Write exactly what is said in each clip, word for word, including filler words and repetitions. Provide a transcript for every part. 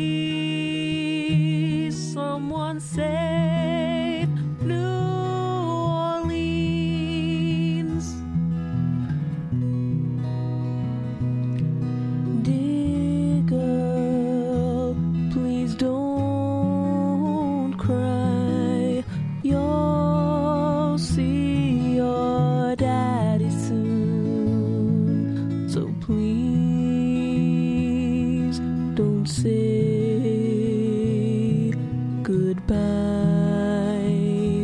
Please, someone save New Orleans. Dear girl, please don't cry. You'll see your daddy soon. So please don't say goodbye.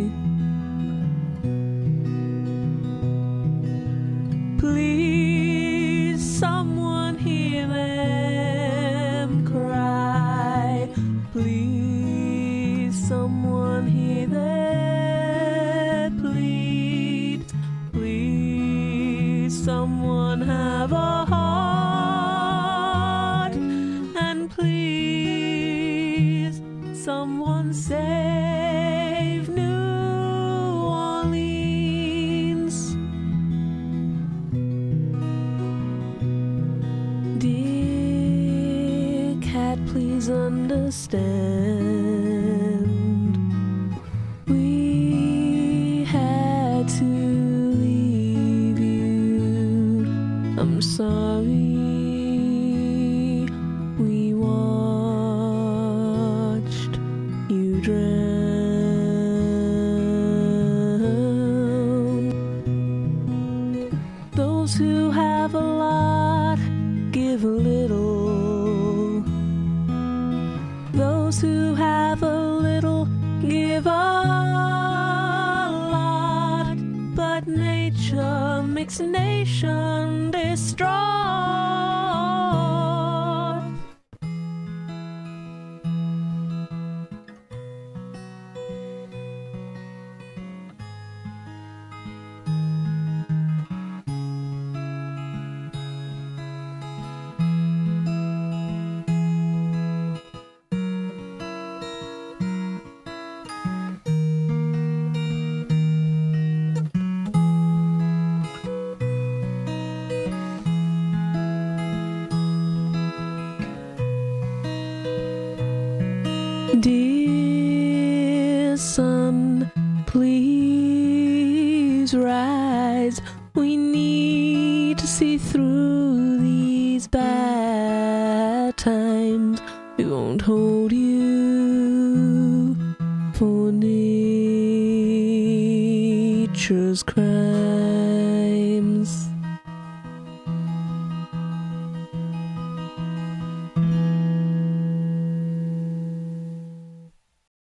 Please, someone hear them cry. Please, someone hear their plead. Please, someone have a heart. And please, someone save New Orleans. Dear cat, please understand. We had to leave you. I'm sorry. We watched you drown. Those who have a lot give a little. Those who have a little give a lot. But nature makes a nation distraught. Dear sun, please rise. We need to see through these bad times. We won't hold you for nature's cry.